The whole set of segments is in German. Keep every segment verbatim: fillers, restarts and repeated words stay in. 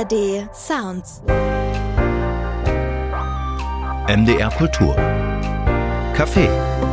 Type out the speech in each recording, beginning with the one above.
R D Sounds. M D R Kultur. Café.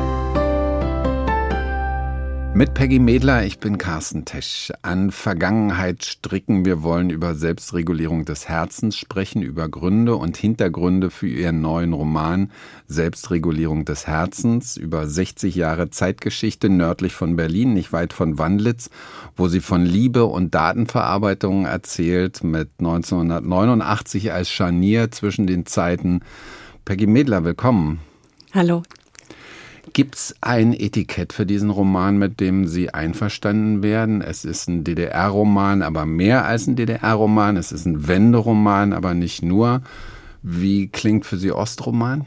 Mit Peggy Medler, ich bin Carsten Tesch. An Vergangenheit stricken. Wir wollen über Selbstregulierung des Herzens sprechen, über Gründe und Hintergründe für ihren neuen Roman Selbstregulierung des Herzens, über sechzig Jahre Zeitgeschichte nördlich von Berlin, nicht weit von Wandlitz, wo sie von Liebe und Datenverarbeitung erzählt, mit neunzehnhundertneunundachtzig als Scharnier zwischen den Zeiten. Peggy Medler, willkommen. Hallo. Gibt's ein Etikett für diesen Roman, mit dem Sie einverstanden werden? Es ist ein D D R-Roman, aber mehr als ein D D R-Roman. Es ist ein Wenderoman, aber nicht nur. Wie klingt für Sie Ostroman?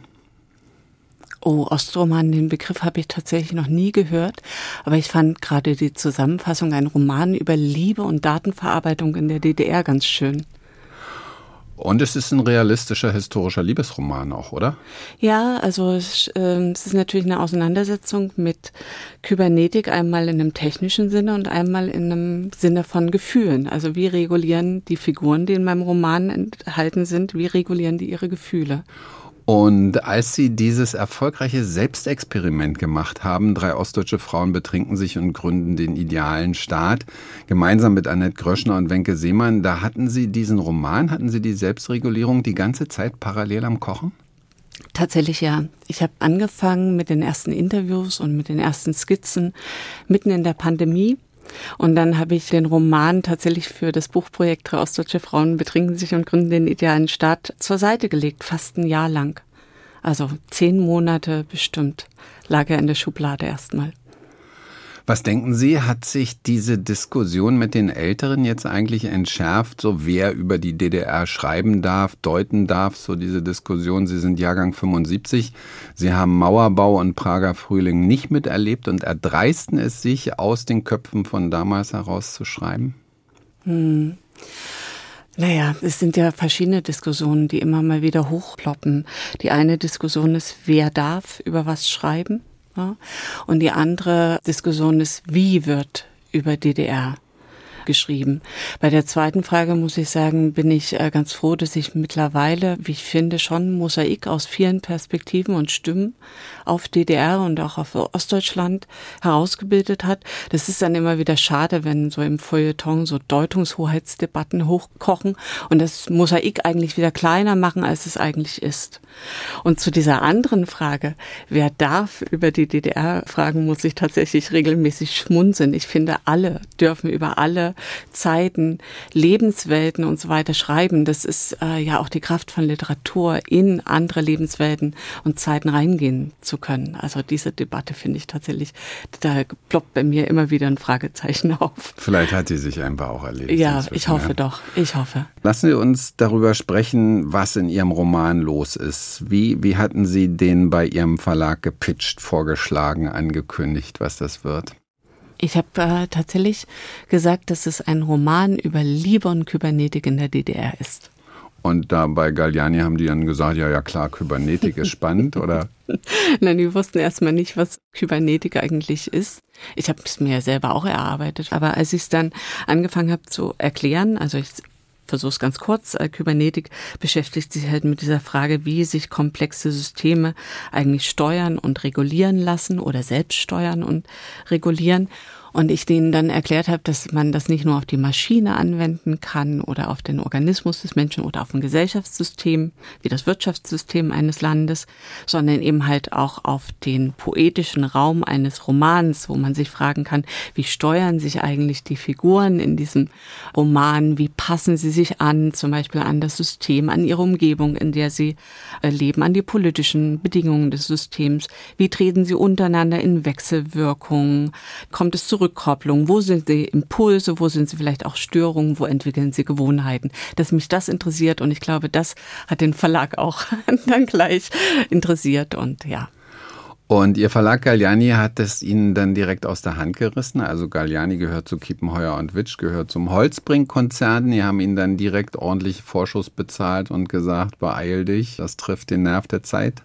Oh, Ostroman, den Begriff habe ich tatsächlich noch nie gehört. Aber ich fand gerade die Zusammenfassung, ein Roman über Liebe und Datenverarbeitung in der D D R, ganz schön. Und es ist ein realistischer, historischer Liebesroman auch, oder? Ja, also es, äh, es ist natürlich eine Auseinandersetzung mit Kybernetik, einmal in einem technischen Sinne und einmal in einem Sinne von Gefühlen. Also wie regulieren die Figuren, die in meinem Roman enthalten sind, wie regulieren die ihre Gefühle? Und als Sie dieses erfolgreiche Selbstexperiment gemacht haben, drei ostdeutsche Frauen betrinken sich und gründen den idealen Staat, gemeinsam mit Annette Gröschner und Wenke Seemann, da hatten Sie diesen Roman, hatten Sie die Selbstregulierung die ganze Zeit parallel am Kochen? Tatsächlich ja. Ich habe angefangen mit den ersten Interviews und mit den ersten Skizzen mitten in der Pandemie. Und dann habe ich den Roman tatsächlich für das Buchprojekt Drei ostdeutsche Frauen betrinken sich und gründen den idealen Staat zur Seite gelegt, fast ein Jahr lang. Also zehn Monate bestimmt lag er in der Schublade erstmal. Was denken Sie, hat sich diese Diskussion mit den Älteren jetzt eigentlich entschärft, so wer über die D D R schreiben darf, deuten darf, so diese Diskussion? Sie sind Jahrgang fünfundsiebzig, Sie haben Mauerbau und Prager Frühling nicht miterlebt und erdreisten es sich, aus den Köpfen von damals herauszuschreiben? Hm. Naja, es sind ja verschiedene Diskussionen, die immer mal wieder hochploppen. Die eine Diskussion ist, wer darf über was schreiben? Ja. Und die andere Diskussion ist, wie wird über D D R geschrieben. Bei der zweiten Frage muss ich sagen, bin ich ganz froh, dass ich mittlerweile, wie ich finde, schon ein Mosaik aus vielen Perspektiven und Stimmen auf D D R und auch auf Ostdeutschland herausgebildet hat. Das ist dann immer wieder schade, wenn so im Feuilleton so Deutungshoheitsdebatten hochkochen und das Mosaik eigentlich wieder kleiner machen, als es eigentlich ist. Und zu dieser anderen Frage, wer darf über die D D R fragen, muss ich tatsächlich regelmäßig schmunzeln. Ich finde, alle dürfen über alle Zeiten, Lebenswelten und so weiter schreiben. Das ist äh, ja auch die Kraft von Literatur, in andere Lebenswelten und Zeiten reingehen zu können. Also diese Debatte finde ich tatsächlich, da ploppt bei mir immer wieder ein Fragezeichen auf. Vielleicht hat sie sich einfach auch erledigt. Ja, ich hoffe ja. doch. Ich hoffe. Lassen Sie uns darüber sprechen, was in Ihrem Roman los ist. Wie, wie hatten Sie den bei Ihrem Verlag gepitcht, vorgeschlagen, angekündigt, was das wird? Ich habe äh, tatsächlich gesagt, dass es ein Roman über Liebe und Kybernetik in der D D R ist. Und da bei Galliani haben die dann gesagt, ja, ja klar, Kybernetik ist spannend, oder? Nein, die wussten erstmal nicht, was Kybernetik eigentlich ist. Ich habe es mir selber auch erarbeitet. Aber als ich es dann angefangen habe zu erklären, also ich versuche es ganz kurz, Kybernetik beschäftigt sich halt mit dieser Frage, wie sich komplexe Systeme eigentlich steuern und regulieren lassen oder selbst steuern und regulieren. Und ich denen dann erklärt habe, dass man das nicht nur auf die Maschine anwenden kann oder auf den Organismus des Menschen oder auf ein Gesellschaftssystem, wie das Wirtschaftssystem eines Landes, sondern eben halt auch auf den poetischen Raum eines Romans, wo man sich fragen kann, wie steuern sich eigentlich die Figuren in diesem Roman, wie passen sie sich an, zum Beispiel an das System, an ihre Umgebung, in der sie leben, an die politischen Bedingungen des Systems, wie treten sie untereinander in Wechselwirkungen, kommt es zu Rückkopplung, wo sind die Impulse, wo sind sie vielleicht auch Störungen, wo entwickeln sie Gewohnheiten, dass mich das interessiert und ich glaube, das hat den Verlag auch dann gleich interessiert und ja. Und Ihr Verlag Galliani hat es Ihnen dann direkt aus der Hand gerissen, also Galliani gehört zu Kiepenheuer und Witsch, gehört zum Holzbrink-Konzern, die haben Ihnen dann direkt ordentlich Vorschuss bezahlt und gesagt, beeil dich, das trifft den Nerv der Zeit?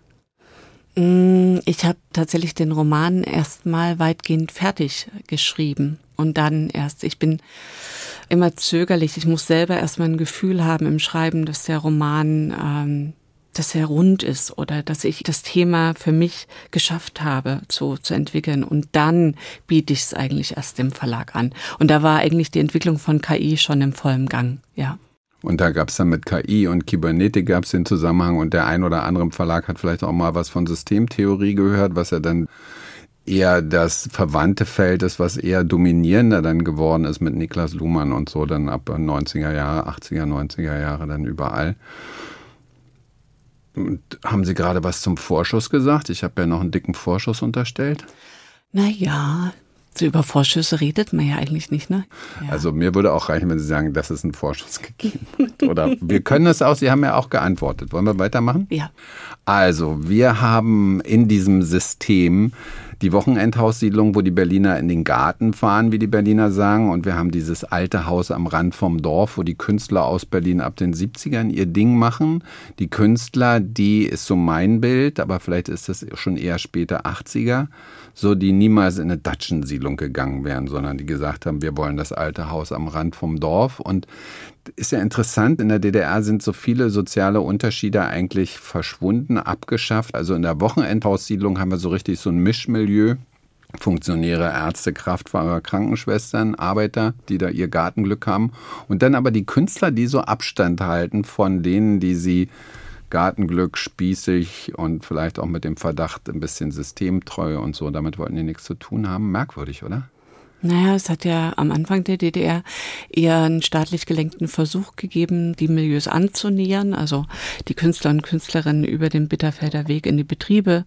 Ich habe tatsächlich den Roman erstmal weitgehend fertig geschrieben und dann erst, ich bin immer zögerlich. Ich muss selber erstmal ein Gefühl haben im Schreiben, dass der Roman, ähm, dass er rund ist oder dass ich das Thema für mich geschafft habe zu, zu entwickeln. Und dann biete ich es eigentlich erst dem Verlag an. Und da war eigentlich die Entwicklung von K I schon im vollen Gang, ja. Und da gab es dann mit K I und Kybernetik gab es den Zusammenhang und der ein oder andere im Verlag hat vielleicht auch mal was von Systemtheorie gehört, was ja dann eher das verwandte Feld ist, was eher dominierender dann geworden ist mit Niklas Luhmann und so, dann ab neunziger Jahre, achtziger, neunziger Jahre dann überall. Und haben Sie gerade was zum Vorschuss gesagt? Ich habe ja noch einen dicken Vorschuss unterstellt. Naja, so über Vorschüsse redet man ja eigentlich nicht, ne? Ja. Also mir würde auch reichen, wenn Sie sagen, dass es einen Vorschuss gegeben hat. Oder wir können es auch, Sie haben ja auch geantwortet. Wollen wir weitermachen? Ja. Also wir haben in diesem System die Wochenendhaussiedlung, wo die Berliner in den Garten fahren, wie die Berliner sagen. Und wir haben dieses alte Haus am Rand vom Dorf, wo die Künstler aus Berlin ab den siebzigern ihr Ding machen. Die Künstler, die ist so mein Bild, aber vielleicht ist das schon eher später achtziger, so die niemals in eine Datschensiedlung gegangen wären, sondern die gesagt haben, wir wollen das alte Haus am Rand vom Dorf. Und ist ja interessant, in der D D R sind so viele soziale Unterschiede eigentlich verschwunden, abgeschafft. Also in der Wochenendhaussiedlung haben wir so richtig so ein Mischmilieu. Funktionäre, Ärzte, Kraftfahrer, Krankenschwestern, Arbeiter, die da ihr Gartenglück haben. Und dann aber die Künstler, die so Abstand halten von denen, die sie Gartenglück, spießig und vielleicht auch mit dem Verdacht ein bisschen systemtreu und so. Damit wollten die nichts zu tun haben. Merkwürdig, oder? Naja, es hat ja am Anfang der D D R eher einen staatlich gelenkten Versuch gegeben, die Milieus anzunähern, also die Künstler und Künstlerinnen über den Bitterfelder Weg in die Betriebe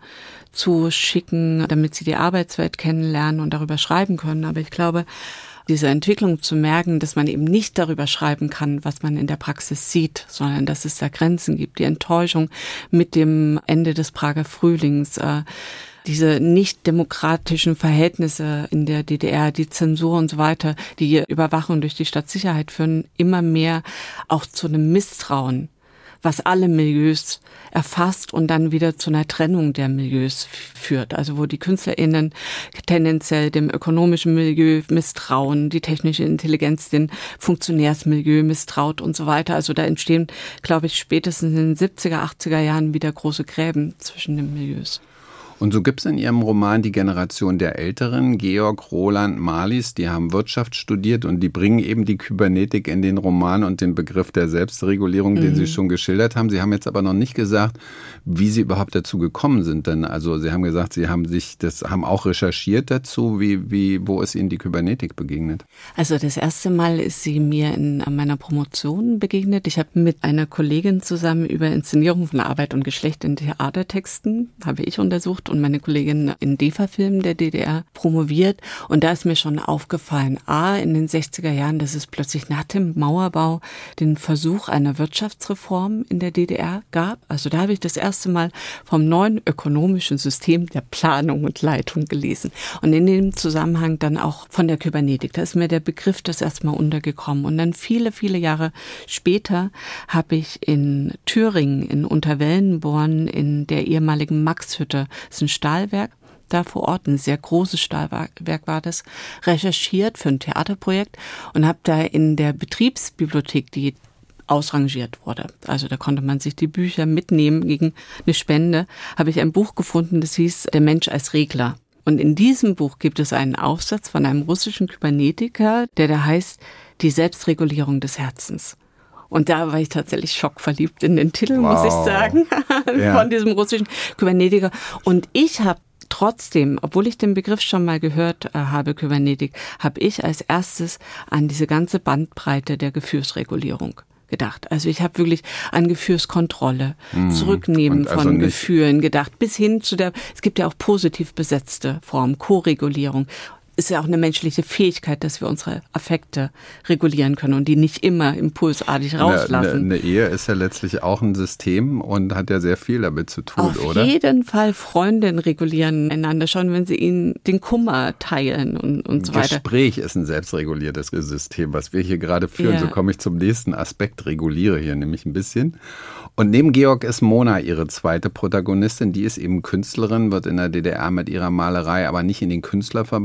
zu schicken, damit sie die Arbeitswelt kennenlernen und darüber schreiben können. Aber ich glaube, diese Entwicklung zu merken, dass man eben nicht darüber schreiben kann, was man in der Praxis sieht, sondern dass es da Grenzen gibt. Die Enttäuschung mit dem Ende des Prager Frühlings, äh, diese nicht demokratischen Verhältnisse in der D D R, die Zensur und so weiter, die Überwachung durch die Stadtsicherheit führen immer mehr auch zu einem Misstrauen, was alle Milieus erfasst und dann wieder zu einer Trennung der Milieus führt. Also wo die KünstlerInnen tendenziell dem ökonomischen Milieu misstrauen, die technische Intelligenz dem Funktionärsmilieu misstraut und so weiter. Also da entstehen, glaube ich, spätestens in den siebziger, achtziger Jahren wieder große Gräben zwischen den Milieus. Und so gibt es in Ihrem Roman die Generation der Älteren, Georg, Roland, Marlies, die haben Wirtschaft studiert und die bringen eben die Kybernetik in den Roman und den Begriff der Selbstregulierung, mhm. den Sie schon geschildert haben. Sie haben jetzt aber noch nicht gesagt, wie Sie überhaupt dazu gekommen sind. Denn also Sie haben gesagt, Sie haben sich das haben auch recherchiert dazu. Wie, wie, wo ist Ihnen die Kybernetik begegnet? Also das erste Mal ist sie mir in meiner Promotion begegnet. Ich habe mit einer Kollegin zusammen über Inszenierung von Arbeit und Geschlecht in Theatertexten, habe ich untersucht, und meine Kollegin in DEFA-Filmen der D D R promoviert. Und da ist mir schon aufgefallen, a, in den sechziger Jahren, dass es plötzlich nach dem Mauerbau den Versuch einer Wirtschaftsreform in der D D R gab. Also da habe ich das erste Mal vom neuen ökonomischen System der Planung und Leitung gelesen. Und in dem Zusammenhang dann auch von der Kybernetik. Da ist mir der Begriff das erste Mal untergekommen. Und dann viele, viele Jahre später habe ich in Thüringen, in Unterwellenborn, in der ehemaligen Maxhütte, ein Stahlwerk, da vor Ort, ein sehr großes Stahlwerk war das, recherchiert für ein Theaterprojekt und habe da in der Betriebsbibliothek, die ausrangiert wurde, also da konnte man sich die Bücher mitnehmen gegen eine Spende, habe ich ein Buch gefunden, das hieß Der Mensch als Regler. Und in diesem Buch gibt es einen Aufsatz von einem russischen Kybernetiker, der da heißt Die Selbstregulierung des Herzens. Und da war ich tatsächlich schockverliebt in den Titel, wow. muss ich sagen, ja. von diesem russischen Kybernetiker. Und ich habe trotzdem, obwohl ich den Begriff schon mal gehört äh, habe, Kybernetik, habe ich als erstes an diese ganze Bandbreite der Gefühlsregulierung gedacht. Also ich habe wirklich an Gefühlskontrolle, mhm. Zurücknehmen also von Gefühlen gedacht, bis hin zu der, es gibt ja auch positiv besetzte Formen, Koregulierung. Ist ja auch eine menschliche Fähigkeit, dass wir unsere Affekte regulieren können und die nicht immer impulsartig rauslassen. Eine, eine, eine Ehe ist ja letztlich auch ein System und hat ja sehr viel damit zu tun, Auf oder? Auf jeden Fall Freundinnen regulieren einander schon, wenn sie ihnen den Kummer teilen und, und so weiter. Gespräch ist ein selbstreguliertes System, was wir hier gerade führen. Ja. So komme ich zum nächsten Aspekt, reguliere hier nämlich ein bisschen. Und neben Georg ist Mona ihre zweite Protagonistin. Die ist eben Künstlerin, wird in der D D R mit ihrer Malerei aber nicht in den Künstlerverband aufgenommen,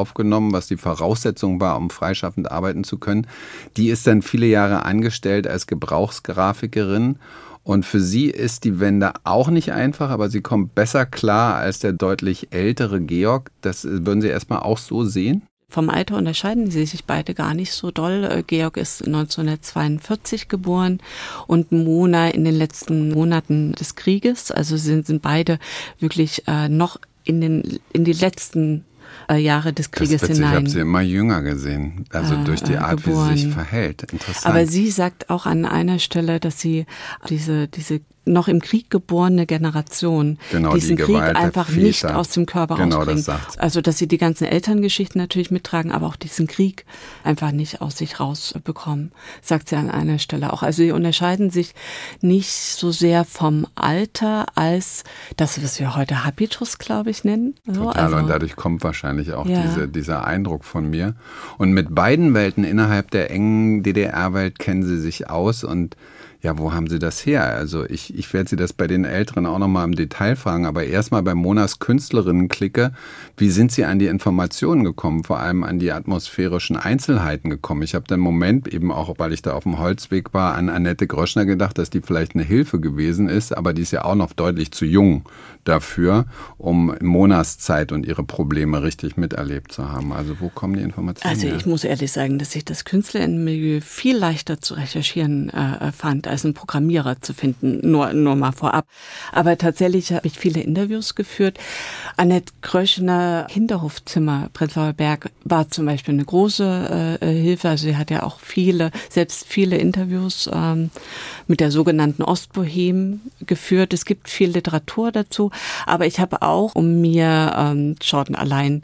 aufgenommen, was die Voraussetzung war, um freischaffend arbeiten zu können. Die ist dann viele Jahre angestellt als Gebrauchsgrafikerin. Und für sie ist die Wende auch nicht einfach, aber sie kommt besser klar als der deutlich ältere Georg. Das würden Sie erstmal auch so sehen? Vom Alter unterscheiden sie sich beide gar nicht so doll. Georg ist neunzehnhundertzweiundvierzig geboren und Mona in den letzten Monaten des Krieges. Also sind, sind beide wirklich äh, noch in den in die letzten äh, Jahre des Krieges das hinein. Ich habe sie immer jünger gesehen, also äh, durch die Art, geboren. Wie sie sich verhält. Interessant. Aber sie sagt auch an einer Stelle, dass sie diese diese noch im Krieg geborene Generation genau, diesen die Krieg Gewalt einfach nicht aus dem Körper genau, rausbringen. Das sagt. Also dass sie die ganzen Elterngeschichten natürlich mittragen, aber auch diesen Krieg einfach nicht aus sich rausbekommen, sagt sie an einer Stelle auch. Also sie unterscheiden sich nicht so sehr vom Alter als das, was wir heute Habitus, glaube ich, nennen. So, Total, also, und dadurch kommt wahrscheinlich auch ja. diese, dieser Eindruck von mir. Und mit beiden Welten innerhalb der engen D D R-Welt kennen sie sich aus und ja, wo haben Sie das her? Also ich, ich werde Sie das bei den Älteren auch nochmal im Detail fragen, aber erstmal bei Monas Künstlerinnen-Clique, wie sind Sie an die Informationen gekommen, vor allem an die atmosphärischen Einzelheiten gekommen? Ich habe dann im Moment, eben auch weil ich da auf dem Holzweg war, an Annette Gröschner gedacht, dass die vielleicht eine Hilfe gewesen ist, aber die ist ja auch noch deutlich zu jung dafür, um Monas Zeit und ihre Probleme richtig miterlebt zu haben. Also wo kommen die Informationen Also her? ich muss ehrlich sagen, dass ich das Künstlerinnenmilieu viel leichter zu recherchieren äh, fand, als einen Programmierer zu finden, nur, nur mal vorab. Aber tatsächlich habe ich viele Interviews geführt. Annette Gröschner, Hinterhofzimmer, Prenzlauer Berg, war zum Beispiel eine große äh, Hilfe. Also sie hat ja auch viele, selbst viele Interviews ähm, mit der sogenannten Ostbohem geführt. Es gibt viel Literatur dazu. Aber ich habe auch, um mir ähm, schon allein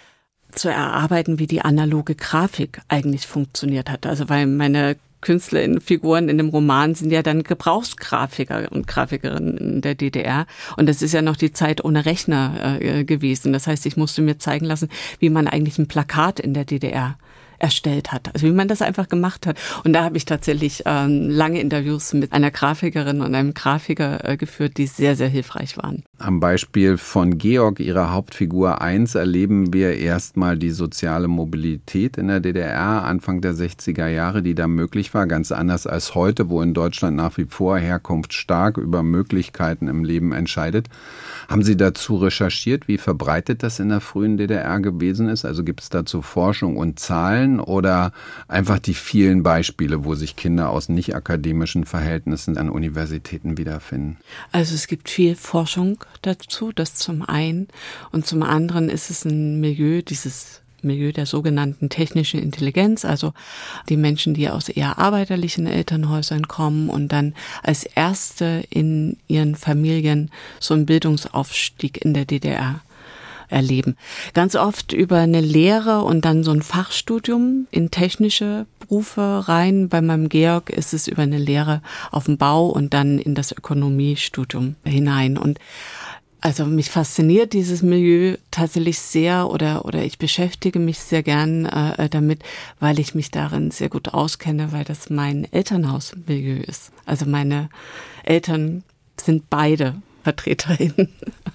zu erarbeiten, wie die analoge Grafik eigentlich funktioniert hat. Also weil meine Künstlerinnenfiguren in dem Roman sind ja dann Gebrauchsgrafiker und Grafikerinnen in der D D R. Und das ist ja noch die Zeit ohne Rechner äh, gewesen. Das heißt, ich musste mir zeigen lassen, wie man eigentlich ein Plakat in der D D R erstellt hat. Also wie man das einfach gemacht hat. Und da habe ich tatsächlich ähm, lange Interviews mit einer Grafikerin und einem Grafiker äh, geführt, die sehr, sehr hilfreich waren. Am Beispiel von Georg, ihrer Hauptfigur eins, erleben wir erstmal die soziale Mobilität in der D D R Anfang der sechziger Jahre, die da möglich war, ganz anders als heute, wo in Deutschland nach wie vor Herkunft stark über Möglichkeiten im Leben entscheidet. Haben Sie dazu recherchiert, wie verbreitet das in der frühen D D R gewesen ist? Also gibt es dazu Forschung und Zahlen oder einfach die vielen Beispiele, wo sich Kinder aus nicht akademischen Verhältnissen an Universitäten wiederfinden? Also es gibt viel Forschung dazu, das zum einen. Und zum anderen ist es ein Milieu, dieses Milieu der sogenannten technischen Intelligenz, also die Menschen, die aus eher arbeiterlichen Elternhäusern kommen und dann als Erste in ihren Familien so einen Bildungsaufstieg in der D D R erleben. Ganz oft über eine Lehre und dann so ein Fachstudium in technische Berufe rein. Bei meinem Georg ist es über eine Lehre auf dem Bau und dann in das Ökonomiestudium hinein. Und also mich fasziniert dieses Milieu tatsächlich sehr oder oder ich beschäftige mich sehr gern äh, damit, weil ich mich darin sehr gut auskenne, weil das mein Elternhausmilieu ist. Also meine Eltern sind beide VertreterInnen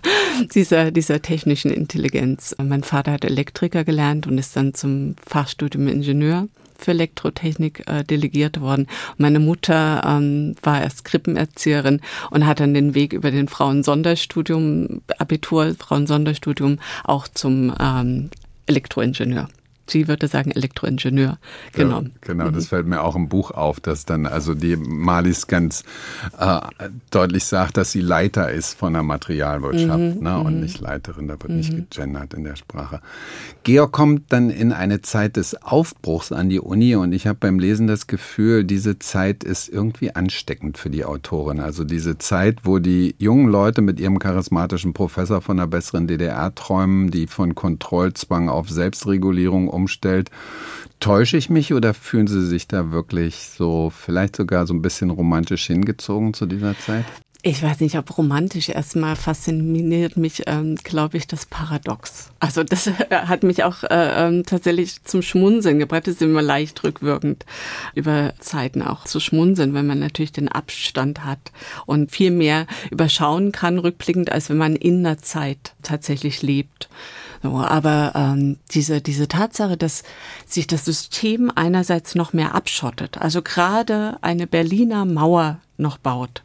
dieser, dieser technischen Intelligenz. Mein Vater hat Elektriker gelernt und ist dann zum Fachstudium Ingenieur für Elektrotechnik äh, delegiert worden. Meine Mutter ähm, war erst Krippenerzieherin und hat dann den Weg über den Frauensonderstudium, Abitur, Frauensonderstudium auch zum ähm, Elektroingenieur. Sie würde sagen Elektroingenieur genommen. Ja, genau, das fällt mir auch im Buch auf, dass dann also die Marlies ganz äh, deutlich sagt, dass sie Leiter ist von der Materialwirtschaft mhm, ne, und nicht Leiterin, da wird mhm. nicht gegendert in der Sprache. Georg kommt dann in eine Zeit des Aufbruchs an die Uni und ich habe beim Lesen das Gefühl, diese Zeit ist irgendwie ansteckend für die Autorin. Also diese Zeit, wo die jungen Leute mit ihrem charismatischen Professor von einer besseren D D R träumen, die von Kontrollzwang auf Selbstregulierung umstellt. Täusche ich mich oder fühlen Sie sich da wirklich so, vielleicht sogar so ein bisschen romantisch hingezogen zu dieser Zeit? Ich weiß nicht, ob romantisch. Erstmal fasziniert mich, ähm, glaube ich, das Paradox. Also das äh, hat mich auch äh, ähm, tatsächlich zum Schmunzeln gebracht. Das ist immer leicht rückwirkend, über Zeiten auch zu schmunzeln, wenn man natürlich den Abstand hat und viel mehr überschauen kann, rückblickend, als wenn man in einer Zeit tatsächlich lebt. So, aber ähm, diese diese Tatsache, dass sich das System einerseits noch mehr abschottet, also gerade eine Berliner Mauer noch baut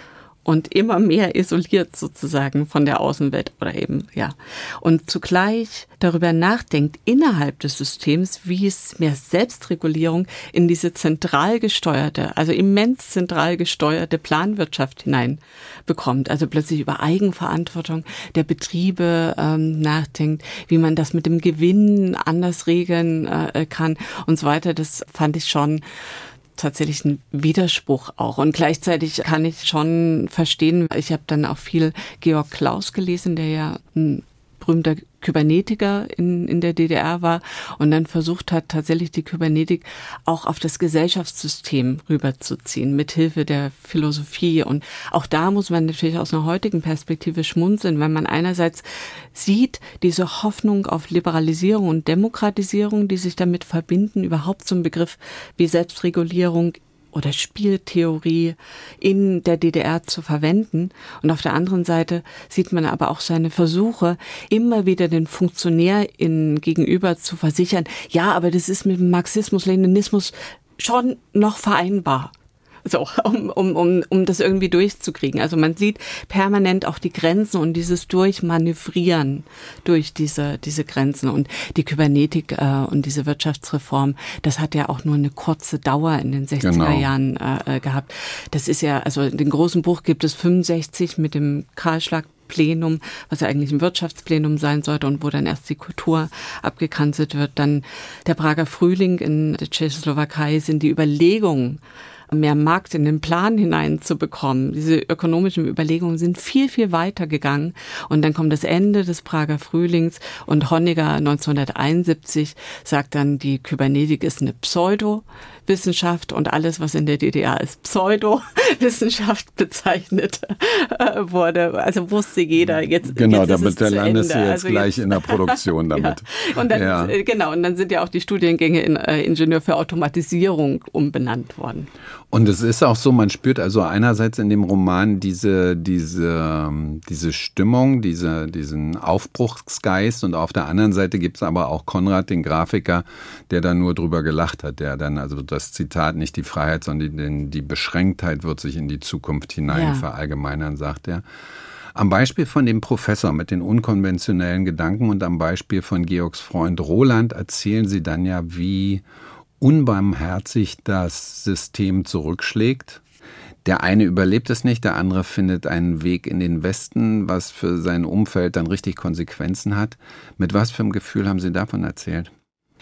und immer mehr isoliert sozusagen von der Außenwelt oder eben, ja. Und zugleich darüber nachdenkt innerhalb des Systems, wie es mehr Selbstregulierung in diese zentral gesteuerte, also immens zentral gesteuerte Planwirtschaft hineinbekommt. Also plötzlich über Eigenverantwortung der Betriebe ähm, nachdenkt, wie man das mit dem Gewinn anders regeln äh, kann und so weiter. Das fand ich schon tatsächlich ein Widerspruch auch. Und gleichzeitig kann ich schon verstehen, ich habe dann auch viel Georg Claus gelesen, der ja ein berühmter Kybernetiker in, in der D D R war und dann versucht hat, tatsächlich die Kybernetik auch auf das Gesellschaftssystem rüberzuziehen, mit Hilfe der Philosophie. Und auch da muss man natürlich aus einer heutigen Perspektive schmunzeln, weil man einerseits sieht, diese Hoffnung auf Liberalisierung und Demokratisierung, die sich damit verbinden, überhaupt so ein Begriff wie Selbstregulierung oder Spieltheorie in der D D R zu verwenden. Und auf der anderen Seite sieht man aber auch seine Versuche, immer wieder den FunktionärInnen gegenüber zu versichern, ja, aber das ist mit dem Marxismus, Leninismus schon noch vereinbar. So, um, um, um, um das irgendwie durchzukriegen. Also man sieht permanent auch die Grenzen und dieses Durchmanövrieren durch diese, diese Grenzen. Und die Kybernetik äh, und diese Wirtschaftsreform, das hat ja auch nur eine kurze Dauer in den sechziger genau. Jahren äh, gehabt. Das ist ja, also den großen Buch gibt es fünfundsechzig mit dem Kahlschlag Plenum, was ja eigentlich ein Wirtschaftsplenum sein sollte und wo dann erst die Kultur abgekanzelt wird. Dann der Prager Frühling in der Tschechoslowakei sind die Überlegungen, mehr Markt in den Plan hineinzubekommen. Diese ökonomischen Überlegungen sind viel, viel weiter gegangen. Und dann kommt das Ende des Prager Frühlings und Honecker neunzehnhunderteinundsiebzig sagt dann, die Kybernetik ist eine Pseudowissenschaft und alles, was in der D D R als Pseudowissenschaft bezeichnet äh, wurde. Also wusste jeder, jetzt Genau, jetzt damit ist es der landest du jetzt also gleich jetzt, in der Produktion damit. Ja. Und dann, ja. genau, und dann sind ja auch die Studiengänge in äh, Ingenieur für Automatisierung umbenannt worden. Und es ist auch so, man spürt also einerseits in dem Roman diese, diese, diese Stimmung, diese, diesen Aufbruchsgeist und auf der anderen Seite gibt es aber auch Konrad, den Grafiker, der da nur drüber gelacht hat, der dann also das Zitat, nicht die Freiheit, sondern die, die Beschränktheit wird sich in die Zukunft hinein ja. verallgemeinern, sagt er. Am Beispiel von dem Professor mit den unkonventionellen Gedanken und am Beispiel von Georgs Freund Roland erzählen Sie dann ja, wie unbarmherzig das System zurückschlägt. Der eine überlebt es nicht, der andere findet einen Weg in den Westen, was für sein Umfeld dann richtig Konsequenzen hat. Mit was für einem Gefühl haben Sie davon erzählt?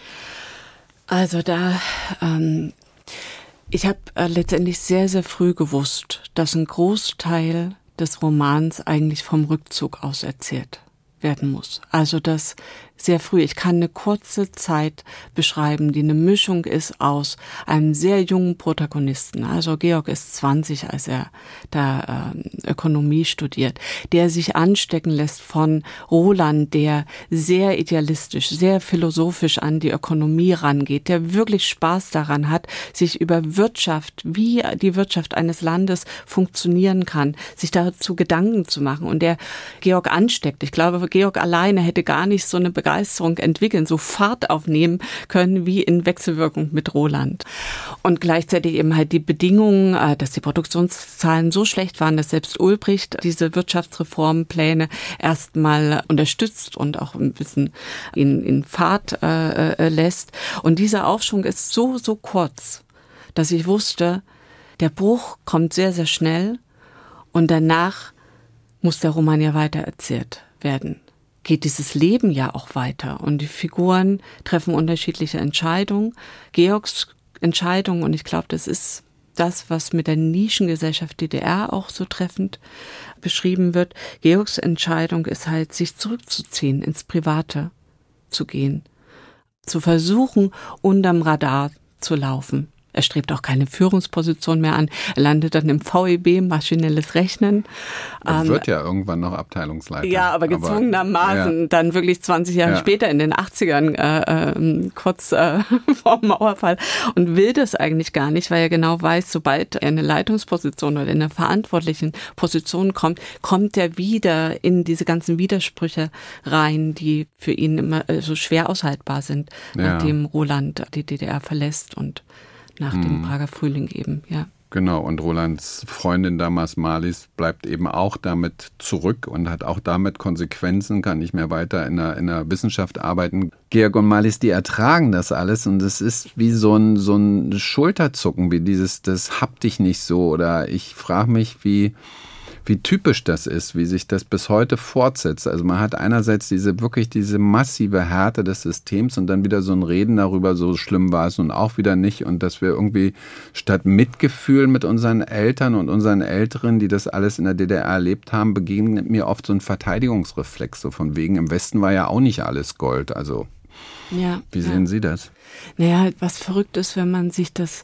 Also da, ähm, ich habe äh, letztendlich sehr, sehr früh gewusst, dass ein Großteil des Romans eigentlich vom Rückzug aus erzählt werden muss. Also das sehr früh. Ich kann eine kurze Zeit beschreiben, die eine Mischung ist aus einem sehr jungen Protagonisten. Also Georg ist zwanzig, als er da äh, Ökonomie studiert, der sich anstecken lässt von Roland, der sehr idealistisch, sehr philosophisch an die Ökonomie rangeht, der wirklich Spaß daran hat, sich über Wirtschaft, wie die Wirtschaft eines Landes funktionieren kann, sich dazu Gedanken zu machen und der Georg ansteckt. Ich glaube, Georg alleine hätte gar nicht so eine Begeisterung entwickeln, so Fahrt aufnehmen können wie in Wechselwirkung mit Roland. Und gleichzeitig eben halt die Bedingungen, dass die Produktionszahlen so schlecht waren, dass selbst Ulbricht diese Wirtschaftsreformpläne erstmal unterstützt und auch ein bisschen in, in Fahrt äh, lässt. Und dieser Aufschwung ist so, so kurz, dass ich wusste, der Bruch kommt sehr, sehr schnell und danach muss der Roman ja weitererzählt werden. Geht dieses Leben ja auch weiter und die Figuren treffen unterschiedliche Entscheidungen. Georgs Entscheidung, und ich glaube, das ist das, was mit der Nischengesellschaft D D R auch so treffend beschrieben wird. Georgs Entscheidung ist halt, sich zurückzuziehen, ins Private zu gehen, zu versuchen, unterm Radar zu laufen. Er strebt auch keine Führungsposition mehr an. Er landet dann im V E B, maschinelles Rechnen. Er wird ähm, ja irgendwann noch Abteilungsleiter. Ja, aber gezwungenermaßen aber, ja. dann wirklich zwanzig Jahre ja. später in den achtzigern, äh, äh, kurz äh, vor dem Mauerfall und will das eigentlich gar nicht, weil er genau weiß, sobald er in eine Leitungsposition oder in eine verantwortlichen Position kommt, kommt er wieder in diese ganzen Widersprüche rein, die für ihn immer so schwer aushaltbar sind, ja. nachdem Roland die D D R verlässt und nach hm. dem Prager Frühling eben, ja. Genau, und Rolands Freundin damals, Marlies, bleibt eben auch damit zurück und hat auch damit Konsequenzen, kann nicht mehr weiter in der, in der Wissenschaft arbeiten. Georg und Marlies, die ertragen das alles und es ist wie so ein, so ein Schulterzucken, wie dieses, das hab dich nicht so, oder ich frage mich, wie... wie typisch das ist, wie sich das bis heute fortsetzt. Also man hat einerseits diese wirklich diese massive Härte des Systems und dann wieder so ein Reden darüber, so schlimm war es nun auch wieder nicht und dass wir irgendwie statt Mitgefühl mit unseren Eltern und unseren Älteren, die das alles in der D D R erlebt haben, begegnet mir oft so ein Verteidigungsreflex, so von wegen, im Westen war ja auch nicht alles Gold. Also ja, wie sehen ja. Sie das? Naja, was verrückt ist, wenn man sich das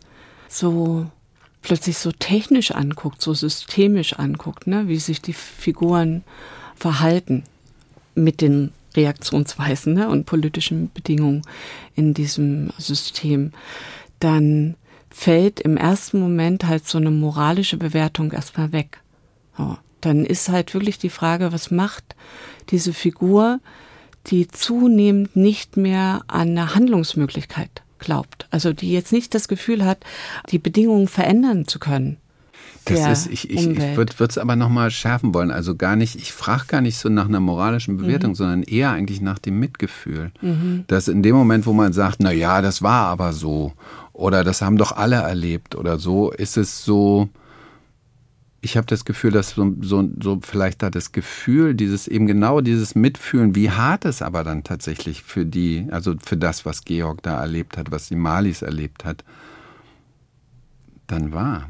so plötzlich so technisch anguckt, so systemisch anguckt, ne, wie sich die Figuren verhalten mit den Reaktionsweisen, ne, und politischen Bedingungen in diesem System, dann fällt im ersten Moment halt so eine moralische Bewertung erstmal weg. So, dann ist halt wirklich die Frage, was macht diese Figur, die zunehmend nicht mehr an eine Handlungsmöglichkeit glaubt. Also die jetzt nicht das Gefühl hat, die Bedingungen verändern zu können. Das ist, ich, ich, ich würde es aber nochmal schärfen wollen. Also gar nicht, ich frage gar nicht so nach einer moralischen Bewertung, mhm. sondern eher eigentlich nach dem Mitgefühl. Mhm. Dass in dem Moment, wo man sagt, na ja, das war aber so, oder das haben doch alle erlebt oder so, ist es so, ich habe das Gefühl, dass so, so, so vielleicht da das Gefühl, dieses eben genau dieses Mitfühlen, wie hart es aber dann tatsächlich für die, also für das, was Georg da erlebt hat, was die Marlies erlebt hat, dann war.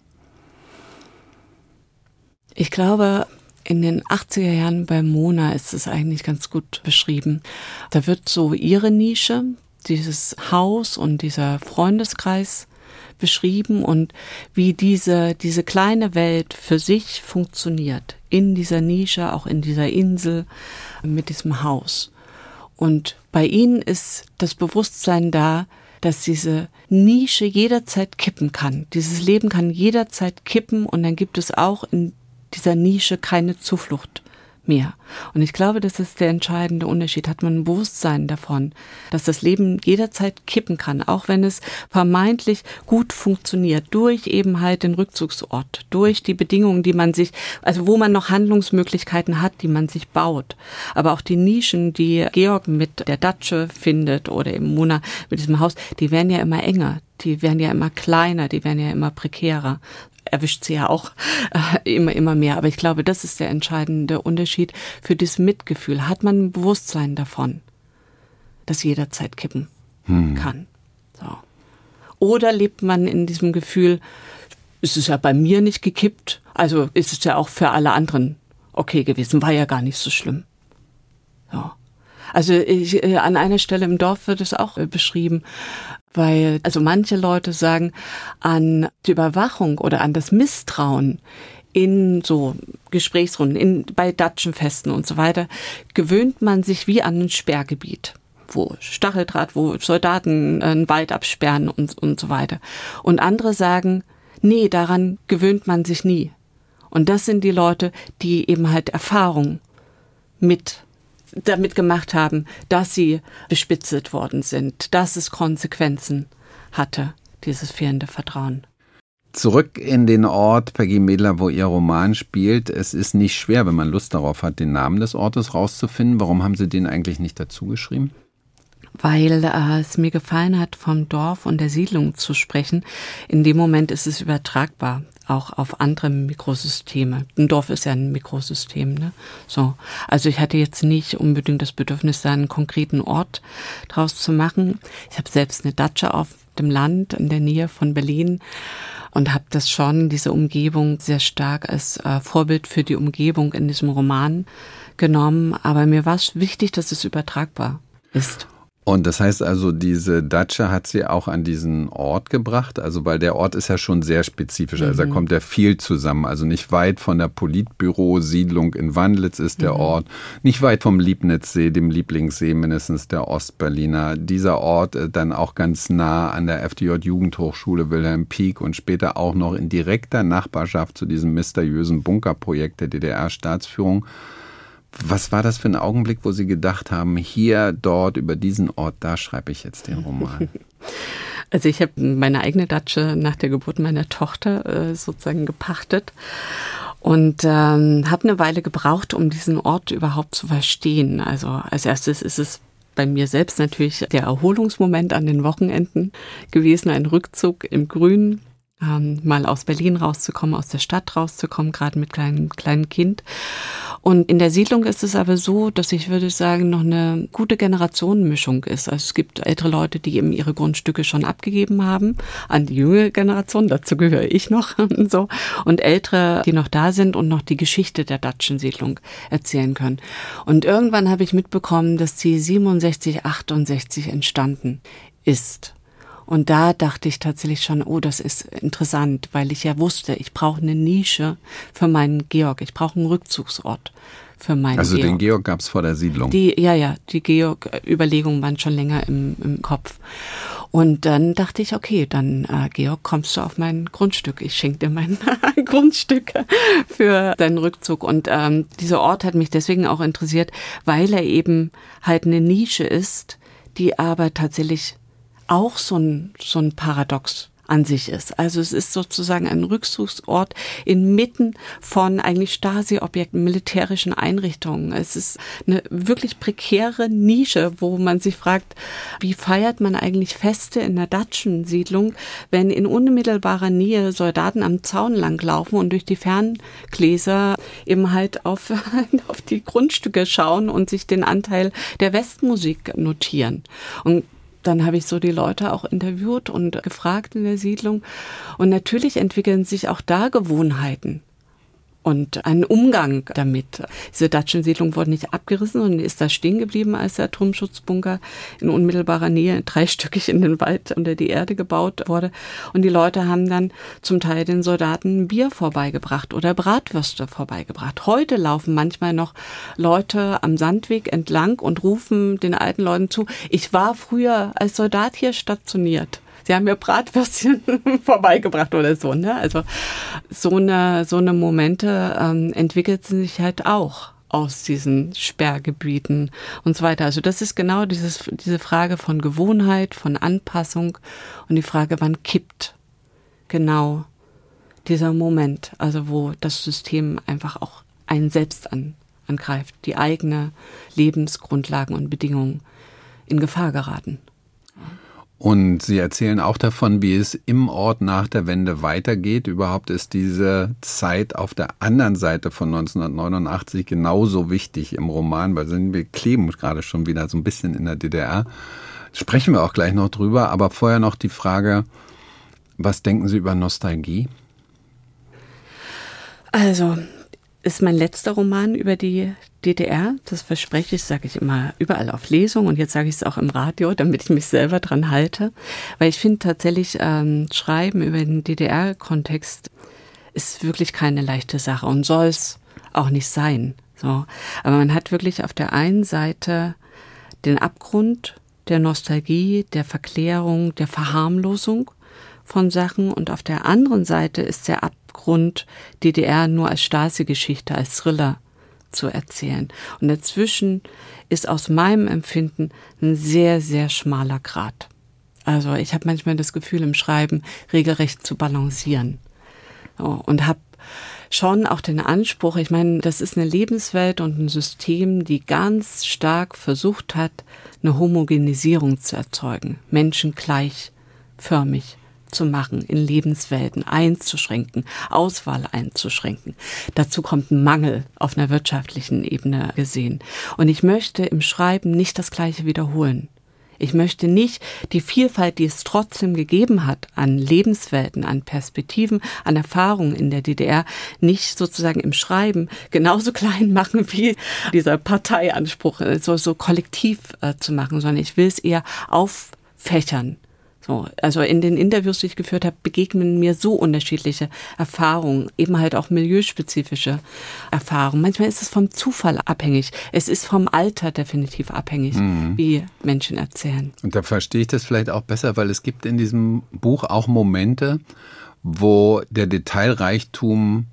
Ich glaube, in den achtziger Jahren bei Mona ist es eigentlich ganz gut beschrieben. Da wird so ihre Nische, dieses Haus und dieser Freundeskreis beschrieben und wie diese, diese kleine Welt für sich funktioniert. In dieser Nische, auch in dieser Insel, mit diesem Haus. Und bei ihnen ist das Bewusstsein da, dass diese Nische jederzeit kippen kann. Dieses Leben kann jederzeit kippen und dann gibt es auch in dieser Nische keine Zuflucht mehr. Und ich glaube, das ist der entscheidende Unterschied. Hat man ein Bewusstsein davon, dass das Leben jederzeit kippen kann, auch wenn es vermeintlich gut funktioniert, durch eben halt den Rückzugsort, durch die Bedingungen, die man sich, also wo man noch Handlungsmöglichkeiten hat, die man sich baut. Aber auch die Nischen, die Georg mit der Datsche findet oder eben Mona mit diesem Haus, die werden ja immer enger, die werden ja immer kleiner, die werden ja immer prekärer. Erwischt sie ja auch äh, immer, immer mehr. Aber ich glaube, das ist der entscheidende Unterschied für das Mitgefühl. Hat man ein Bewusstsein davon, dass jederzeit kippen hm. kann. So. Oder lebt man in diesem Gefühl, es ist ja bei mir nicht gekippt, also ist es ja auch für alle anderen okay gewesen, war ja gar nicht so schlimm. So. Also ich, äh, an einer Stelle im Dorf wird es auch äh, beschrieben, weil also manche Leute sagen, an die Überwachung oder an das Misstrauen in so Gesprächsrunden, in, bei Datschenfesten und so weiter, gewöhnt man sich wie an ein Sperrgebiet, wo Stacheldraht, wo Soldaten einen Wald absperren und, und so weiter. Und andere sagen, nee, daran gewöhnt man sich nie. Und das sind die Leute, die eben halt Erfahrung mit damit gemacht haben, dass sie bespitzelt worden sind, dass es Konsequenzen hatte, dieses fehlende Vertrauen. Zurück in den Ort, Peggy Medler, wo Ihr Roman spielt. Es ist nicht schwer, wenn man Lust darauf hat, den Namen des Ortes rauszufinden. Warum haben Sie den eigentlich nicht dazu geschrieben? Weil äh, es mir gefallen hat, vom Dorf und der Siedlung zu sprechen. In dem Moment ist es übertragbar, auch auf andere Mikrosysteme. Ein Dorf ist ja ein Mikrosystem, ne? So. Also ich hatte jetzt nicht unbedingt das Bedürfnis, da einen konkreten Ort draus zu machen. Ich habe selbst eine Datsche auf dem Land in der Nähe von Berlin und habe das schon, diese Umgebung, sehr stark als äh, Vorbild für die Umgebung in diesem Roman genommen. Aber mir war es wichtig, dass es übertragbar ist. Und das heißt also, diese Datscha hat sie auch an diesen Ort gebracht, also weil der Ort ist ja schon sehr spezifisch, also mhm. da kommt ja viel zusammen, also nicht weit von der Politbüro-Siedlung in Wandlitz ist der mhm. Ort, nicht weit vom Liebnitzsee, dem Lieblingssee mindestens der Ostberliner, dieser Ort dann auch ganz nah an der F D J-Jugendhochschule Wilhelm Pieck und später auch noch in direkter Nachbarschaft zu diesem mysteriösen Bunkerprojekt der D D R-Staatsführung. Was war das für ein Augenblick, wo Sie gedacht haben, hier, dort, über diesen Ort, da schreibe ich jetzt den Roman? Also ich habe meine eigene Datsche nach der Geburt meiner Tochter äh, sozusagen gepachtet und ähm, habe eine Weile gebraucht, um diesen Ort überhaupt zu verstehen. Also als erstes ist es bei mir selbst natürlich der Erholungsmoment an den Wochenenden gewesen, ein Rückzug im Grün. Ähm, mal aus Berlin rauszukommen, aus der Stadt rauszukommen, gerade mit kleinem kleinen Kind. Und in der Siedlung ist es aber so, dass ich würde sagen, noch eine gute Generationenmischung ist. Also es gibt ältere Leute, die eben ihre Grundstücke schon abgegeben haben an die junge Generation, dazu gehöre ich noch, so, und Ältere, die noch da sind und noch die Geschichte der Datschensiedlung erzählen können. Und irgendwann habe ich mitbekommen, dass sie siebenundsechzig, achtundsechzig entstanden ist. Und da dachte ich tatsächlich schon, oh, das ist interessant, weil ich ja wusste, ich brauche eine Nische für meinen Georg. Ich brauche einen Rückzugsort für meinen also Georg. Also den Georg gab es vor der Siedlung? Die, ja, ja, die Georg-Überlegungen waren schon länger im, im Kopf. Und dann dachte ich, okay, dann, äh, Georg, kommst du auf mein Grundstück. Ich schenke dir mein Grundstück für deinen Rückzug. Und ähm, dieser Ort hat mich deswegen auch interessiert, weil er eben halt eine Nische ist, die aber tatsächlich auch so ein, so ein Paradox an sich ist. Also es ist sozusagen ein Rückzugsort inmitten von eigentlich Stasi-Objekten, militärischen Einrichtungen. Es ist eine wirklich prekäre Nische, wo man sich fragt, wie feiert man eigentlich Feste in der Datschensiedlung, wenn in unmittelbarer Nähe Soldaten am Zaun langlaufen und durch die Ferngläser eben halt auf, auf die Grundstücke schauen und sich den Anteil der Westmusik notieren. Und dann habe ich so die Leute auch interviewt und gefragt in der Siedlung. Und natürlich entwickeln sich auch da Gewohnheiten und ein Umgang damit. Diese Datschensiedlung wurde nicht abgerissen, sondern ist da stehen geblieben, als der Atomschutzbunker in unmittelbarer Nähe dreistöckig in den Wald unter die Erde gebaut wurde. Und die Leute haben dann zum Teil den Soldaten Bier vorbeigebracht oder Bratwürste vorbeigebracht. Heute laufen manchmal noch Leute am Sandweg entlang und rufen den alten Leuten zu, ich war früher als Soldat hier stationiert. Sie haben mir Bratwürstchen vorbeigebracht oder so, ne? Also so eine so eine Momente ähm, entwickelt sich halt auch aus diesen Sperrgebieten und so weiter. Also das ist genau dieses diese Frage von Gewohnheit, von Anpassung und die Frage, wann kippt genau dieser Moment, also wo das System einfach auch einen selbst an, angreift, die eigene Lebensgrundlagen und Bedingungen in Gefahr geraten. Und Sie erzählen auch davon, wie es im Ort nach der Wende weitergeht. Überhaupt ist diese Zeit auf der anderen Seite von neunzehnhundertneunundachtzig genauso wichtig im Roman, weil wir kleben gerade schon wieder so ein bisschen in der D D R. Sprechen wir auch gleich noch drüber, aber vorher noch die Frage, was denken Sie über Nostalgie? Also, ist mein letzter Roman über die D D R. Das verspreche ich, sage ich immer überall auf Lesung und jetzt sage ich es auch im Radio, damit ich mich selber dran halte. Weil ich finde tatsächlich, ähm, Schreiben über den D D R-Kontext ist wirklich keine leichte Sache und soll es auch nicht sein. So. Aber man hat wirklich auf der einen Seite den Abgrund der Nostalgie, der Verklärung, der Verharmlosung von Sachen und auf der anderen Seite ist der Abgrund D D R nur als Stasi-Geschichte, als Thriller zu erzählen. Und dazwischen ist aus meinem Empfinden ein sehr, sehr schmaler Grat. Also ich habe manchmal das Gefühl im Schreiben regelrecht zu balancieren. So, und habe schon auch den Anspruch, ich meine, das ist eine Lebenswelt und ein System, die ganz stark versucht hat, eine Homogenisierung zu erzeugen, Menschen gleichförmig zu machen, in Lebenswelten einzuschränken, Auswahl einzuschränken. Dazu kommt ein Mangel auf einer wirtschaftlichen Ebene gesehen. Und ich möchte im Schreiben nicht das Gleiche wiederholen. Ich möchte nicht die Vielfalt, die es trotzdem gegeben hat an Lebenswelten, an Perspektiven, an Erfahrungen in der D D R, nicht sozusagen im Schreiben genauso klein machen wie dieser Parteianspruch, so, so kollektiv äh, zu machen, sondern ich will es eher auffächern. So, also in den Interviews, die ich geführt habe, begegnen mir so unterschiedliche Erfahrungen, eben halt auch milieuspezifische Erfahrungen. Manchmal ist es vom Zufall abhängig. Es ist vom Alter definitiv abhängig, mhm. wie Menschen erzählen. Und da verstehe ich das vielleicht auch besser, weil es gibt in diesem Buch auch Momente, wo der Detailreichtum,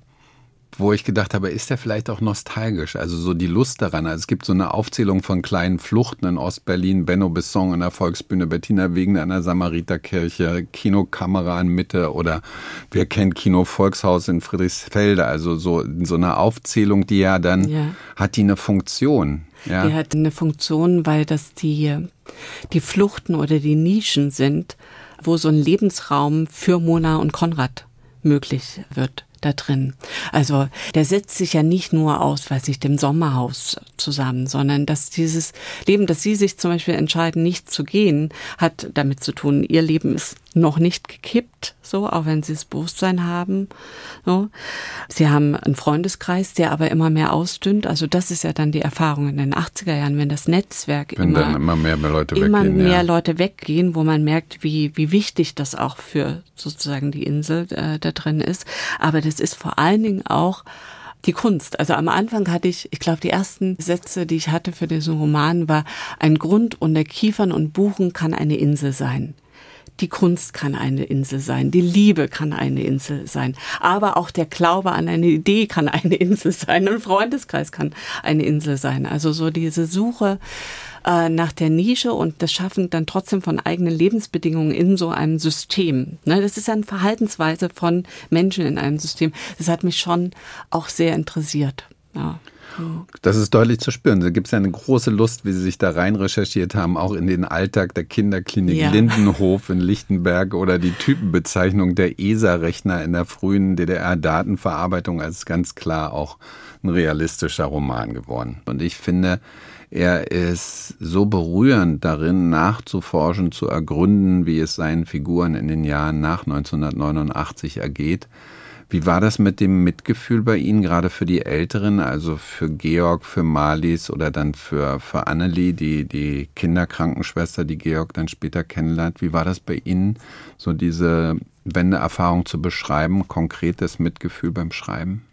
wo ich gedacht habe, ist der vielleicht auch nostalgisch? Also so die Lust daran. Also es gibt so eine Aufzählung von kleinen Fluchten in Ostberlin, Benno Besson in der Volksbühne, Bettina Wegner an der Samariterkirche, Kinokamera in Mitte oder wer kennt Kino Volkshaus in Friedrichsfelde. Also so, so eine Aufzählung, die ja dann, ja. hat die eine Funktion. Ja. Die hat eine Funktion, weil das die, die Fluchten oder die Nischen sind, wo so ein Lebensraum für Mona und Konrad möglich wird. Da drin. Also der setzt sich ja nicht nur aus, weiß ich, dem Sommerhaus zusammen, sondern dass dieses Leben, dass sie sich zum Beispiel entscheiden, nicht zu gehen, hat damit zu tun, ihr Leben ist noch nicht gekippt, so, auch wenn sie das Bewusstsein haben. So. Sie haben einen Freundeskreis, der aber immer mehr ausdünnt. Also das ist ja dann die Erfahrung in den achtziger Jahren, wenn das Netzwerk wenn immer, dann immer mehr Leute immer weggehen, mehr ja. Leute weggehen, wo man merkt, wie, wie wichtig das auch für sozusagen die Insel äh, da drin ist. Aber das ist vor allen Dingen auch die Kunst. Also am Anfang hatte ich, ich glaube, die ersten Sätze, die ich hatte für diesen Roman, war: Ein Grund unter Kiefern und Buchen kann eine Insel sein. Die Kunst kann eine Insel sein, die Liebe kann eine Insel sein, aber auch der Glaube an eine Idee kann eine Insel sein, ein Freundeskreis kann eine Insel sein. Also so diese Suche äh, nach der Nische und das Schaffen dann trotzdem von eigenen Lebensbedingungen in so einem System. Ne, das ist eine Verhaltensweise von Menschen in einem System. Das hat mich schon auch sehr interessiert. Ja. Das ist deutlich zu spüren. Da gibt es ja eine große Lust, wie Sie sich da rein recherchiert haben, auch in den Alltag der Kinderklinik ja. Lindenhof in Lichtenberg oder die Typenbezeichnung der E S A-Rechner in der frühen D D R-Datenverarbeitung als ganz klar auch ein realistischer Roman geworden. Und ich finde, er ist so berührend darin, nachzuforschen, zu ergründen, wie es seinen Figuren in den Jahren nach neunzehnhundertneunundachtzig ergeht. Wie war das mit dem Mitgefühl bei Ihnen, gerade für die Älteren, also für Georg, für Marlies oder dann für, für Annelie, die, die Kinderkrankenschwester, die Georg dann später kennenlernt? Wie war das bei Ihnen, so diese Wendeerfahrung zu beschreiben, konkretes Mitgefühl beim Schreiben?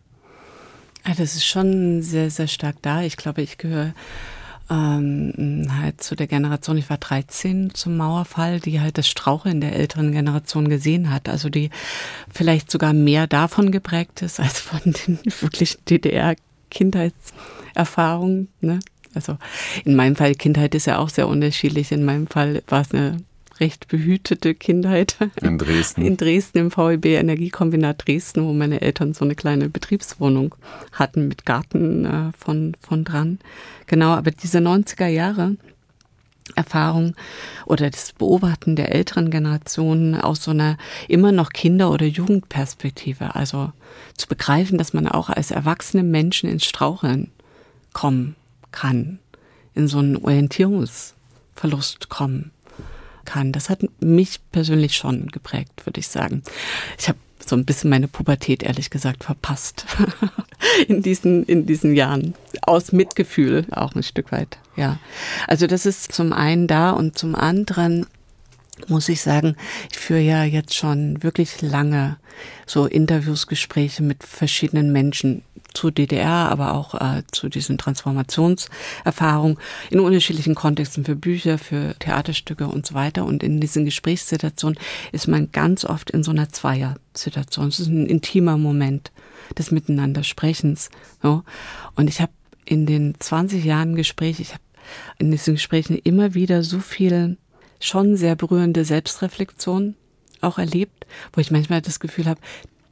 Ja, das ist schon sehr, sehr stark da. Ich glaube, ich gehöre ähm, halt zu der Generation, ich war dreizehn zum Mauerfall, die halt das Straucheln der älteren Generation gesehen hat. Also die vielleicht sogar mehr davon geprägt ist, als von den wirklichen D D R-Kindheitserfahrungen. Ne? Also in meinem Fall, Kindheit ist ja auch sehr unterschiedlich. In meinem Fall war es eine recht behütete Kindheit. In Dresden. In Dresden, im V E B Energiekombinat Dresden, wo meine Eltern so eine kleine Betriebswohnung hatten mit Garten äh, von, von dran. Genau, aber diese neunziger Jahre Erfahrung oder das Beobachten der älteren Generationen aus so einer immer noch Kinder- oder Jugendperspektive, also zu begreifen, dass man auch als erwachsene Menschen ins Straucheln kommen kann, in so einen Orientierungsverlust kommen kann. Das hat mich persönlich schon geprägt, würde ich sagen. Ich habe so ein bisschen meine Pubertät, ehrlich gesagt, verpasst in diesen, in diesen Jahren. Aus Mitgefühl auch ein Stück weit, ja. Also das ist zum einen da und zum anderen muss ich sagen, ich führe ja jetzt schon wirklich lange so Interviews, Gespräche mit verschiedenen Menschen zu D D R, aber auch äh, zu diesen Transformationserfahrungen in unterschiedlichen Kontexten für Bücher, für Theaterstücke und so weiter. Und in diesen Gesprächssituationen ist man ganz oft in so einer Zweier-Situation. Es ist ein intimer Moment des Miteinandersprechens. So. Und ich habe in den zwanzig Jahren Gespräch, ich habe in diesen Gesprächen immer wieder so viel schon sehr berührende Selbstreflexion auch erlebt, wo ich manchmal das Gefühl habe,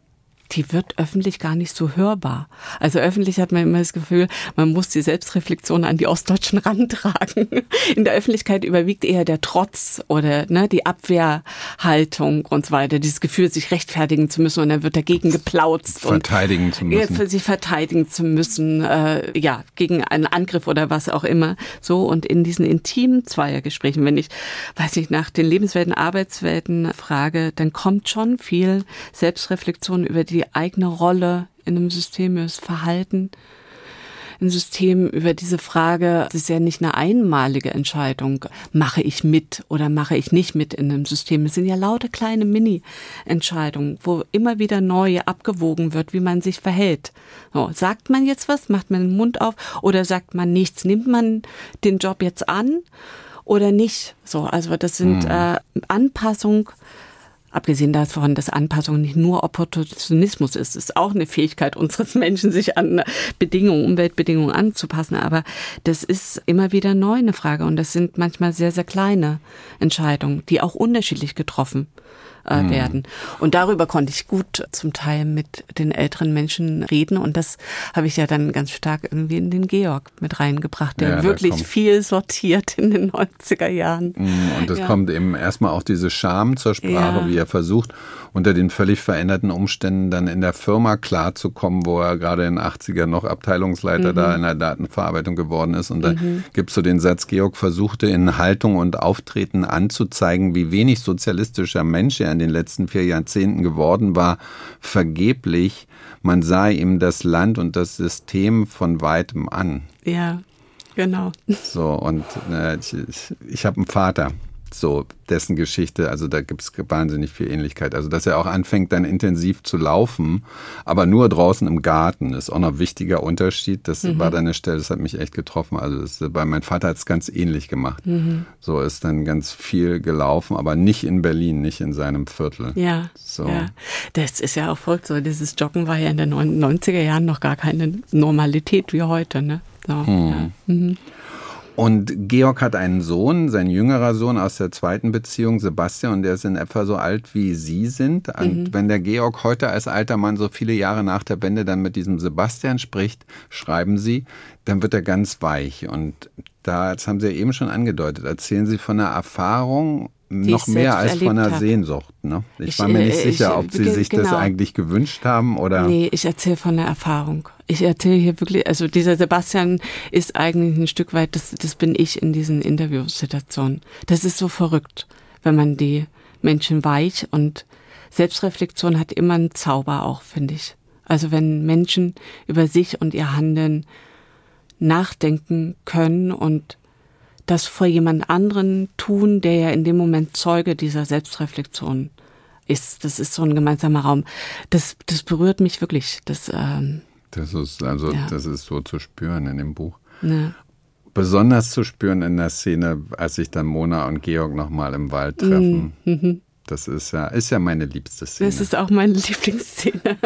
die wird öffentlich gar nicht so hörbar. Also öffentlich hat man immer das Gefühl, man muss die Selbstreflexion an die Ostdeutschen rantragen. In der Öffentlichkeit überwiegt eher der Trotz oder ne, die Abwehrhaltung und so weiter. Dieses Gefühl, sich rechtfertigen zu müssen und dann wird dagegen geplautzt. Verteidigen und zu müssen. Für sich verteidigen zu müssen, äh, ja, gegen einen Angriff oder was auch immer. So, und in diesen intimen Zweiergesprächen, wenn ich, weiß ich, nach den Lebenswelten, Arbeitswelten frage, dann kommt schon viel Selbstreflexion über die eigene Rolle in einem System, über das Verhalten im System, über diese Frage, es ist ja nicht eine einmalige Entscheidung, mache ich mit oder mache ich nicht mit in einem System. Es sind ja lauter kleine Mini-Entscheidungen, wo immer wieder neu abgewogen wird, wie man sich verhält. So, sagt man jetzt was, macht man den Mund auf oder sagt man nichts? Nimmt man den Job jetzt an oder nicht? So, also das sind hm. äh, Anpassung. Abgesehen davon, dass Anpassung nicht nur Opportunismus ist, ist auch eine Fähigkeit unseres Menschen, sich an Bedingungen, Umweltbedingungen anzupassen. Aber das ist immer wieder neu eine Frage und das sind manchmal sehr, sehr kleine Entscheidungen, die auch unterschiedlich getroffen äh, mhm. werden. Und darüber konnte ich gut zum Teil mit den älteren Menschen reden und das habe ich ja dann ganz stark irgendwie in den Georg mit reingebracht, der ja, wirklich viel sortiert in den neunziger Jahren. Und es ja. kommt eben erstmal auch diese Scham zur Sprache, ja. wie er versucht, unter den völlig veränderten Umständen dann in der Firma klarzukommen, wo er gerade in den achtziger noch Abteilungsleiter mhm. da in der Datenverarbeitung geworden ist. Und da mhm. gibt es so den Satz, Georg versuchte in Haltung und Auftreten anzuzeigen, wie wenig sozialistischer Mensch er in den letzten vier Jahrzehnten geworden war, vergeblich. Man sah ihm das Land und das System von weitem an. Ja, genau. So, und äh, ich, ich habe einen Vater. So, dessen Geschichte, also da gibt es wahnsinnig viel Ähnlichkeit. Also, dass er auch anfängt, dann intensiv zu laufen, aber nur draußen im Garten, ist auch noch ein wichtiger Unterschied. Das mhm. war dann eine Stelle, das hat mich echt getroffen. Also, das, bei mein Vater hat es ganz ähnlich gemacht. Mhm. So ist dann ganz viel gelaufen, aber nicht in Berlin, nicht in seinem Viertel. Ja, so. Ja. Das ist ja auch verrückt so. Dieses Joggen war ja in den neunziger Jahren noch gar keine Normalität wie heute, ne? So, hm. ja. mhm. Und Georg hat einen Sohn, sein jüngerer Sohn aus der zweiten Beziehung, Sebastian, und der ist in etwa so alt, wie Sie sind. Und mhm. wenn der Georg heute als alter Mann so viele Jahre nach der Wende dann mit diesem Sebastian spricht, schreiben Sie, dann wird er ganz weich. Und da, das haben Sie ja eben schon angedeutet, erzählen Sie von einer Erfahrung, die noch mehr als von einer hab. Sehnsucht. Ne? Ich, ich war mir nicht sicher, ich, ob Sie sich genau. das eigentlich gewünscht haben oder. Nee, ich erzähle von der Erfahrung. Ich erzähle hier wirklich, also dieser Sebastian ist eigentlich ein Stück weit, das, das bin ich in diesen Interviewsituationen. Das ist so verrückt, wenn man die Menschen weich und Selbstreflexion hat immer einen Zauber auch, finde ich. Also wenn Menschen über sich und ihr Handeln nachdenken können und das vor jemand anderen tun, der ja in dem Moment Zeuge dieser Selbstreflexion ist. Das ist so ein gemeinsamer Raum. Das, das berührt mich wirklich. Das, ähm, das ist also, ja. das ist so zu spüren in dem Buch. Ja. Besonders zu spüren in der Szene, als sich dann Mona und Georg nochmal im Wald treffen. Mhm. Das ist ja, ist ja meine liebste Szene. Das ist auch meine Lieblingsszene.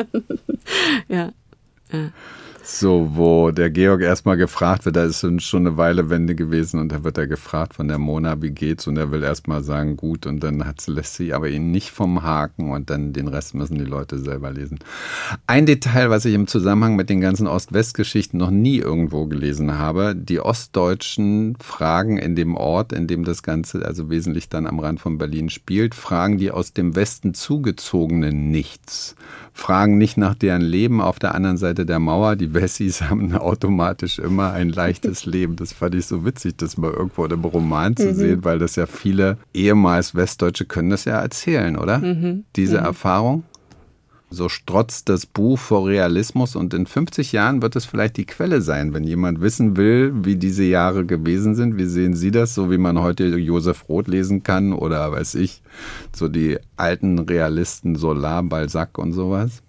ja. ja. So, wo der Georg erstmal gefragt wird, da ist schon eine Weile Wende gewesen und da wird er gefragt von der Mona, wie geht's? Und er will erstmal sagen, gut, und dann hat, lässt sie aber ihn nicht vom Haken und dann den Rest müssen die Leute selber lesen. Ein Detail, was ich im Zusammenhang mit den ganzen Ost-West-Geschichten noch nie irgendwo gelesen habe, die Ostdeutschen fragen in dem Ort, in dem das Ganze also wesentlich dann am Rand von Berlin spielt, fragen die aus dem Westen zugezogenen nichts. Fragen nicht nach deren Leben auf der anderen Seite der Mauer. Die Wessis haben automatisch immer ein leichtes Leben. Das fand ich so witzig, das mal irgendwo in einem Roman zu mhm. sehen, weil das ja viele ehemals Westdeutsche können das ja erzählen, oder? Mhm. Diese mhm. Erfahrung. So strotzt das Buch vor Realismus und in fünfzig Jahren wird es vielleicht die Quelle sein, wenn jemand wissen will, wie diese Jahre gewesen sind. Wie sehen Sie das, so wie man heute Josef Roth lesen kann oder weiß ich, so die alten Realisten Solar, Balzac und sowas?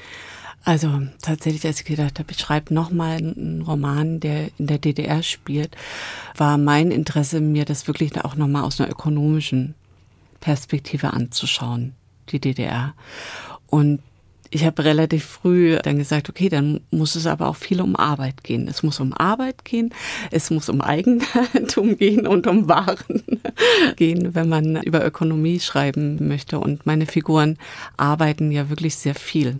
Also tatsächlich, als ich gedacht habe, ich schreibe nochmal einen Roman, der in der D D R spielt, war mein Interesse, mir das wirklich auch nochmal aus einer ökonomischen Perspektive anzuschauen, die D D R. Und ich habe relativ früh dann gesagt, okay, dann muss es aber auch viel um Arbeit gehen. Es muss um Arbeit gehen, es muss um Eigentum gehen und um Waren gehen, wenn man über Ökonomie schreiben möchte. Und meine Figuren arbeiten ja wirklich sehr viel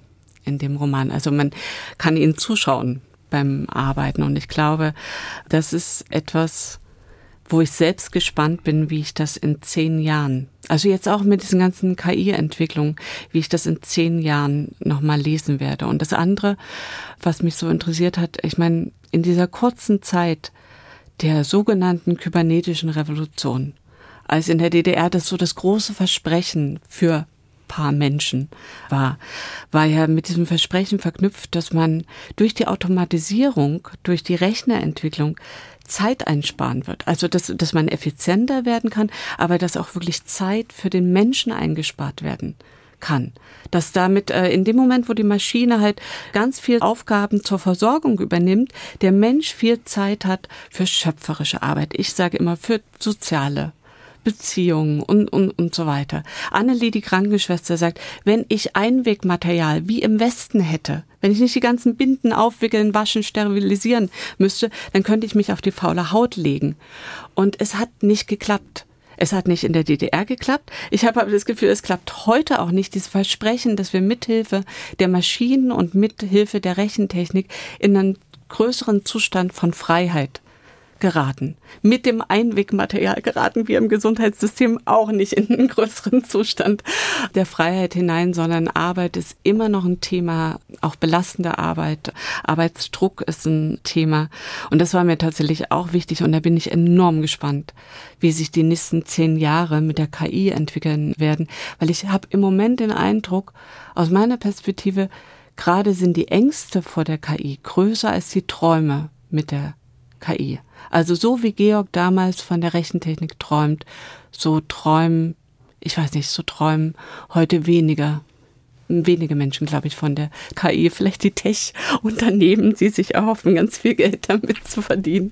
in dem Roman. Also man kann ihnen zuschauen beim Arbeiten und ich glaube, das ist etwas, wo ich selbst gespannt bin, wie ich das in zehn Jahren, also jetzt auch mit diesen ganzen K I-Entwicklungen, wie ich das in zehn Jahren nochmal lesen werde. Und das andere, was mich so interessiert hat, ich meine, in dieser kurzen Zeit der sogenannten kybernetischen Revolution, als in der D D R das so das große Versprechen für paar Menschen war, war ja mit diesem Versprechen verknüpft, dass man durch die Automatisierung, durch die Rechnerentwicklung Zeit einsparen wird. Also, dass, dass man effizienter werden kann, aber dass auch wirklich Zeit für den Menschen eingespart werden kann. Dass damit äh, in dem Moment, wo die Maschine halt ganz viel Aufgaben zur Versorgung übernimmt, der Mensch viel Zeit hat für schöpferische Arbeit. Ich sage immer für soziale Beziehungen und, und, und so weiter. Annelie, die Krankenschwester, sagt, wenn ich Einwegmaterial wie im Westen hätte, wenn ich nicht die ganzen Binden aufwickeln, waschen, sterilisieren müsste, dann könnte ich mich auf die faule Haut legen. Und es hat nicht geklappt. Es hat nicht in der D D R geklappt. Ich habe aber das Gefühl, es klappt heute auch nicht. Dieses Versprechen, dass wir mithilfe der Maschinen und mithilfe der Rechentechnik in einen größeren Zustand von Freiheit geraten. Mit dem Einwegmaterial geraten wir im Gesundheitssystem auch nicht in einen größeren Zustand der Freiheit hinein, sondern Arbeit ist immer noch ein Thema, auch belastende Arbeit. Arbeitsdruck ist ein Thema. Und das war mir tatsächlich auch wichtig. Und da bin ich enorm gespannt, wie sich die nächsten zehn Jahre mit der K I entwickeln werden. Weil ich habe im Moment den Eindruck, aus meiner Perspektive, gerade sind die Ängste vor der K I größer als die Träume mit der K I. Also so wie Georg damals von der Rechentechnik träumt, so träumen, ich weiß nicht, so träumen heute weniger, wenige Menschen, glaube ich, von der K I. Vielleicht die Tech-Unternehmen, die sich erhoffen, ganz viel Geld damit zu verdienen.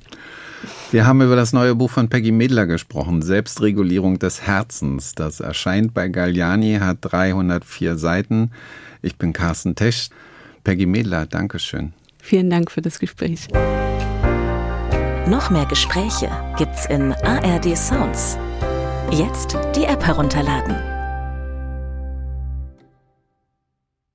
Wir haben über das neue Buch von Peggy Medler gesprochen, Selbstregulierung des Herzens. Das erscheint bei Galliani, hat dreihundertvier Seiten. Ich bin Carsten Tesch. Peggy Medler, Dankeschön. Vielen Dank für das Gespräch. Noch mehr Gespräche gibt's in A R D Sounds. Jetzt die App herunterladen.